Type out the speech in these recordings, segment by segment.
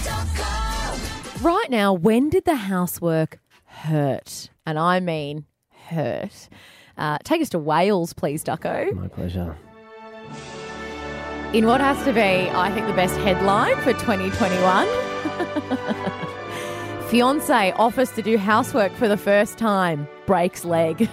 Right now, when did the housework hurt? And I mean hurt. Take us to Wales, please, Ducko. My pleasure. In what has to be, I think, the best headline for 2021. Fiancé offers to do housework for the first time, breaks leg.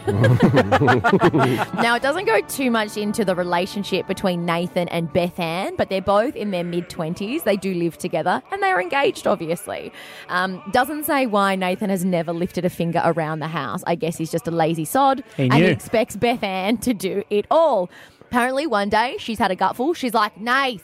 Now, it doesn't go too much into the relationship between Nathan and Beth Ann, but they're both in their mid-20s. They do live together and they're engaged, obviously. Doesn't say why Nathan has never lifted a finger around the house. I guess he's just a lazy sod and he expects Beth Ann to do it all. Apparently, one day, she's had a gutful. She's like, Nathan,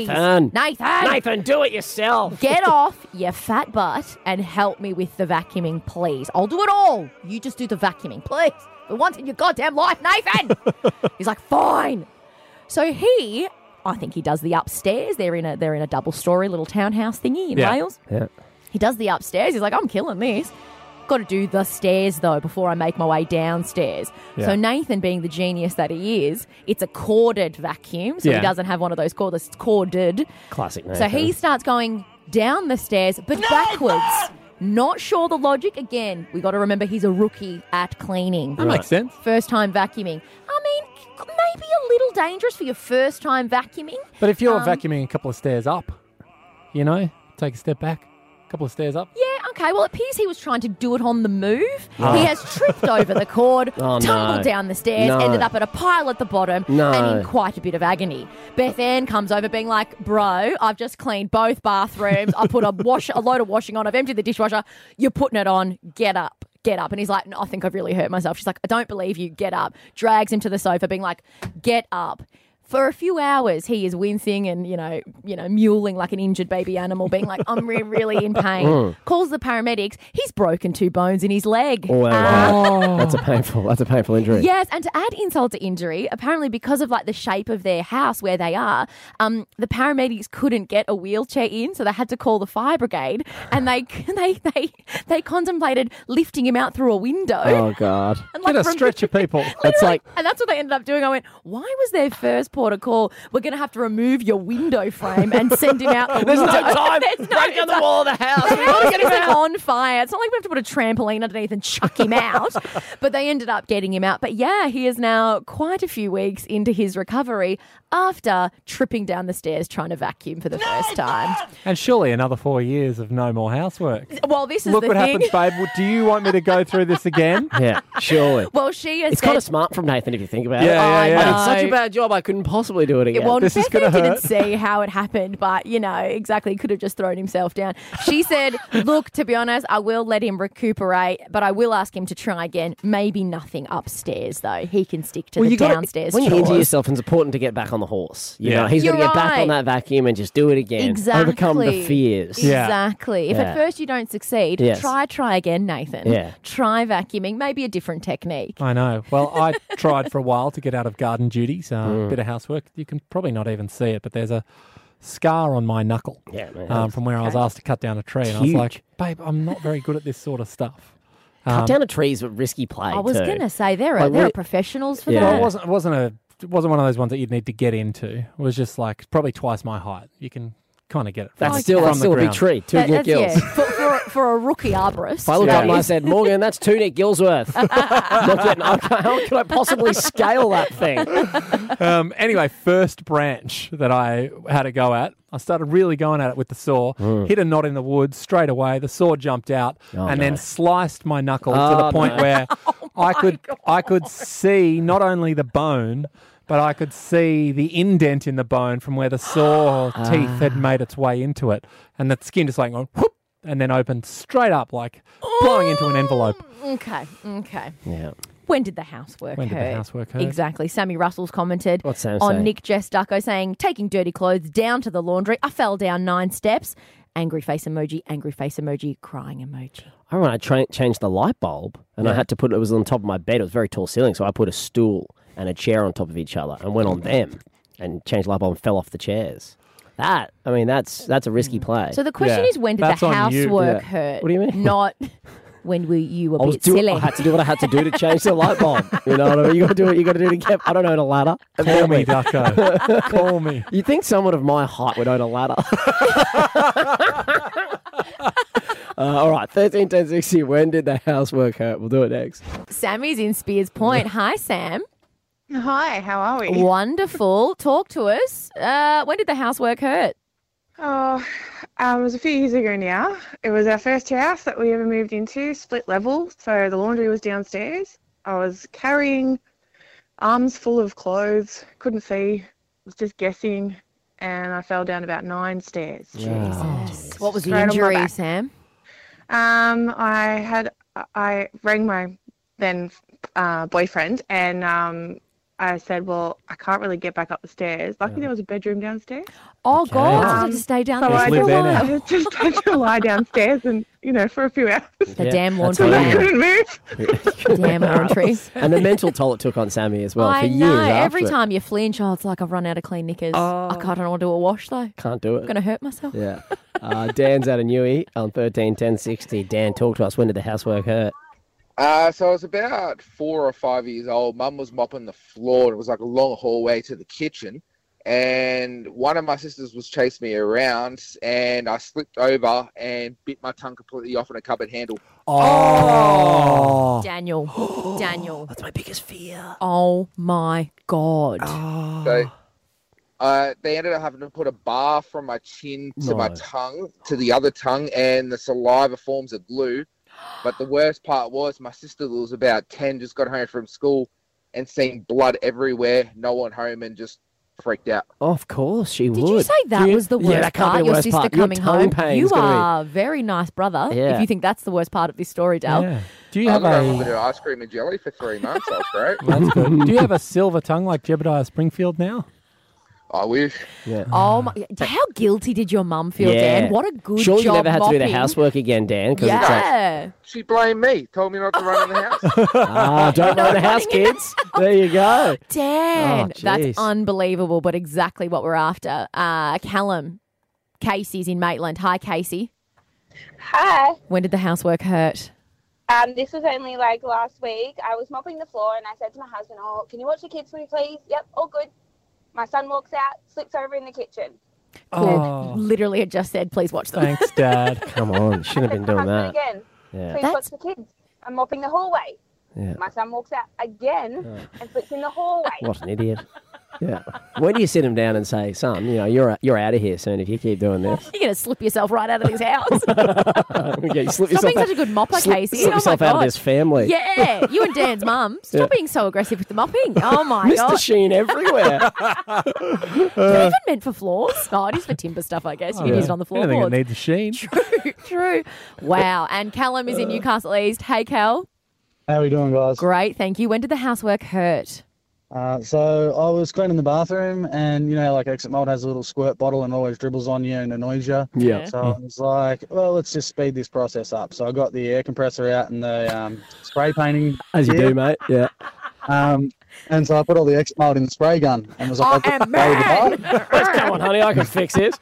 do it yourself. Get off your fat butt and help me with the vacuuming, please. I'll do it all. You just do the vacuuming, please. For once in your goddamn life, Nathan. He's like, fine. So I think he does the upstairs. They're in a double-story little townhouse thingy in Wales. Yeah. He does the upstairs. He's like, I'm killing this. Got to do the stairs, though, before I make my way downstairs. Yeah. So Nathan, being the genius that he is, it's a corded vacuum, so he doesn't have one of those cordless. It's corded. Classic Nathan. So he starts going down the stairs, but backwards. Not sure the logic. Again, we got to remember he's a rookie at cleaning. That makes sense. First time vacuuming. I mean, maybe a little dangerous for your first time vacuuming. But if you're vacuuming a couple of stairs up, take a step back. Couple of stairs up. Yeah, okay. Well, it appears he was trying to do it on the move. Oh. He has tripped over the cord, tumbled down the stairs, ended up at a pile at the bottom, and in quite a bit of agony. Beth Ann comes over being like, bro, I've just cleaned both bathrooms. I put a load of washing on. I've emptied the dishwasher. You're putting it on. Get up. Get up. And he's like, no, I think I've really hurt myself. She's like, I don't believe you. Get up. Drags him to the sofa being like, get up. For a few hours, he is wincing and, mewling like an injured baby animal, being like, I'm really in pain. Calls the paramedics. He's broken 2 bones in his leg. Wow. That's a painful injury. Yes, and to add insult to injury, apparently because of like the shape of their house where they are, the paramedics couldn't get a wheelchair in, so they had to call the fire brigade, and they contemplated lifting him out through a window. Oh God! And, get a stretcher, people. That's and that's what they ended up doing. I went, why was their first port of call? We're going to have to remove your window frame and send him out the There's window. no time. Break down the wall of the house. The house is like on fire. It's not like we have to put a trampoline underneath and chuck him out. But they ended up getting him out. But yeah, he is now quite a few weeks into his recovery after tripping down the stairs trying to vacuum for the first time. And surely another 4 years of no more housework. Well, this is Look the what thing. happens, babe. Do you want me to go through this again? Yeah, surely. Well, she has It's kind of smart from Nathan if you think about it. Yeah. It's such a bad job. I couldn't possibly do it again. Well, This is Beth gonna didn't hurt. see how it happened, but, exactly, could have just thrown himself down. She said, look, to be honest, I will let him recuperate, but I will ask him to try again. Maybe nothing upstairs, though. He can stick to the downstairs When you chores. injure yourself, it's important to get back on the horse. You know, he's got to You're get back right. on that vacuum and just do it again. Exactly. Overcome the fears. Yeah. Exactly. If at first you don't succeed, Yes. try again, Nathan. Yeah. Try vacuuming, maybe a different technique. I know. Well, I tried for a while to get out of garden duties, a bit of housework. You can probably not even see it, but there's a scar on my knuckle from where I was asked to cut down a tree. And I was like, babe, I'm not very good at this sort of stuff. Cut down a tree is a risky play. I was too. going to say, there are professionals for Yeah. that. Well, it wasn't one of those ones that you'd need to get into. It was just like probably twice my height. You can kind of get it. That's from still the a big ground. tree. Two Nick Gills. For a rookie arborist. If I look up and I said, Morgan, that's 2 Nick Gillsworth. How can I possibly scale that thing? Anyway, first branch that I had a go at, I started really going at it with the saw, hit a knot in the wood straight away. The saw jumped out then sliced my knuckle to the point where I could see not only the bone, but I could see the indent in the bone from where the saw teeth had made its way into it. And the skin just like went whoop, and then opened straight up like blowing into an envelope. Okay. Yeah. When did the housework hurt? Exactly. Sammy Russell's commented What's Sam on saying? Nick Jess Ducko saying, taking dirty clothes down to the laundry. I fell down 9 steps. Angry face emoji, crying emoji. I remember I changed the light bulb and I had to it was on top of my bed. It was a very tall ceiling, so I put a stool and a chair on top of each other and went on them and changed the light bulb and fell off the chairs. That's a risky play. So the question is, when did That's the on you. housework hurt? What do you mean? Not when you were a bit silly. I had to do what I had to do to change the light bulb. You know what I mean? You got to do what you got to do to get. I don't own a ladder. Call me, Ducko. Call me. You think someone of my height would own a ladder? All right, 13 10 60. When did the housework hurt? We'll do it next. Sammy's in Spears Point. Hi, Sam. Hi, how are we? Wonderful. Talk to us. When did the housework hurt? Oh, it was a few years ago now. It was our first house that we ever moved into, split level. So the laundry was downstairs. I was carrying arms full of clothes, couldn't see, was just guessing, and I fell down about 9 stairs. Jesus. What was the Straight on my injury, back. Sam? I rang my then boyfriend, and I said, well, I can't really get back up the stairs. Lucky there was a bedroom downstairs. Oh, God. I had to stay down So there I for a live there while. just had to lie downstairs and, for a few hours. The damn that's laundry. what I couldn't move. Damn laundry. And the mental toll it took on Sammy as well I for years know. after. Every time you flinch, it's like I've run out of clean knickers. I don't want to do a wash, though. Can't do it. I'm going to hurt myself. Yeah. Dan's out of Newey on 13 10 60. Dan, talk to us. When did the housework hurt? So I was about 4 or 5 years old. Mum was mopping the floor, and it was like a long hallway to the kitchen. And one of my sisters was chasing me around, and I slipped over and bit my tongue completely off on a cupboard handle. Oh. Daniel. Daniel. That's my biggest fear. Oh, my God. So they ended up having to put a bar from my chin to my tongue to the other tongue, and the saliva forms a glue. But the worst part was my sister, who was about 10, just got home from school and seen blood everywhere, no one home, and just freaked out. Oh, of course, she would. Did you say that was the worst that can't part? be the Your worst sister part. Your coming tongue home. pain's You gonna be- are a very nice brother. Yeah. If you think that's the worst part of this story, Dal. Yeah. Do you I have got a bit a... of ice cream and jelly for 3 months. That was great. That's good. Do you have a silver tongue like Jebediah Springfield now? I wish. Yeah. Oh my! How guilty did your mum feel, Yeah. Dan? What a good Surely job you never had to do the mopping. housework again, Dan. 'Cause it's like, Yeah. She blamed me, told me not to run in the house. don't run the house, kids. There you go. Dan, Oh, that's jeez. unbelievable, but exactly what we're after. Callum, Casey's in Maitland. Hi, Casey. Hi. When did the housework hurt? This was only like last week. I was mopping the floor and I said to my husband, "Oh, can you watch the kids for me, please?" "Yep, all good." My son walks out, slips over in the kitchen. Oh, Literally had just said, please watch them. thanks, Dad. Come on, you shouldn't have been doing that. Again, Yeah. please watch the kids. I'm mopping the hallway. Yeah. My son walks out again and slips in the hallway. What an idiot. Yeah. When do you sit him down and say, son, you're out of here soon if you keep doing this? You're going to slip yourself right out of this house. Okay, slip Stop yourself being such a good mopper, Casey. Slip Oh, yourself my out of God. this family. Yeah, you and Dan's mum. Stop being so aggressive with the mopping. Oh, my Mr. God. Sheen everywhere. Is it even meant for floors? Oh, it is for timber stuff, I guess. You can use it on the Anything that floorboards. needs a sheen. True. Wow. And Callum is in Newcastle East. Hey, Cal. How are we doing, guys? Great, thank you. When did the housework hurt? So I was cleaning the bathroom, and like Exit Mold has a little squirt bottle and always dribbles on you and annoys you. Yeah. So I was like, well, let's just speed this process up. So I got the air compressor out and the spray painting. As you gear. do, mate. Yeah. And so I put all the Exit Mold in the spray gun and was like, I am Come on, honey, I can fix this.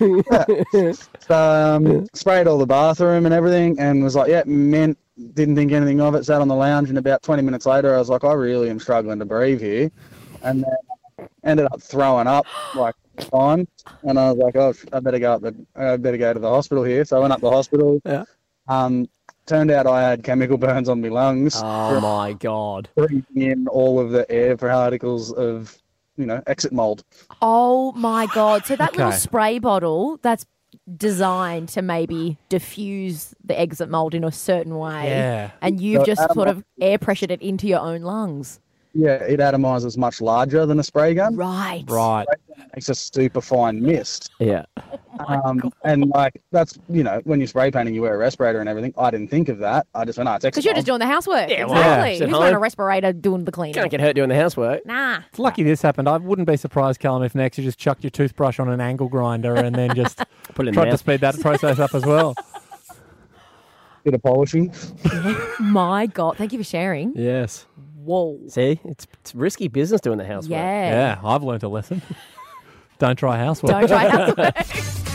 So sprayed all the bathroom and everything, and was like, yeah, didn't think anything of it, sat on the lounge, and about 20 minutes later I was like, I really am struggling to breathe here. And then ended up throwing up like time, and I was like, oh, I better go to the hospital here. So I went up to the hospital. Yeah. Turned out I had chemical burns on my lungs. Oh, my God. Breathing in all of the air particles of, Exit Mold. Oh, my God. So that little Okay. spray bottle, that's designed to maybe diffuse the exit mold in a certain way. Yeah. And you've So just sort of air pressured it into your own lungs. Yeah, it atomizes much larger than a spray gun. Right. Right. It's a super fine mist. Yeah. And like that's when you're spray painting, you wear a respirator and everything. I didn't think of that. I just went, it's Because you're just doing the housework. Yeah, well, exactly. yeah. Sit Who's wearing a home. respirator doing the cleaning? Can't get hurt doing the housework. Nah. It's lucky this happened. I wouldn't be surprised, Callum, if next you just chucked your toothbrush on an angle grinder and then just Put it in tried the to mouth. speed that process up as well. bit of polishing. My God. Thank you for sharing. Yes. Whoa. See, it's risky business doing the housework. Yeah. Yeah, I've learned a lesson. Don't try housework. Don't try housework.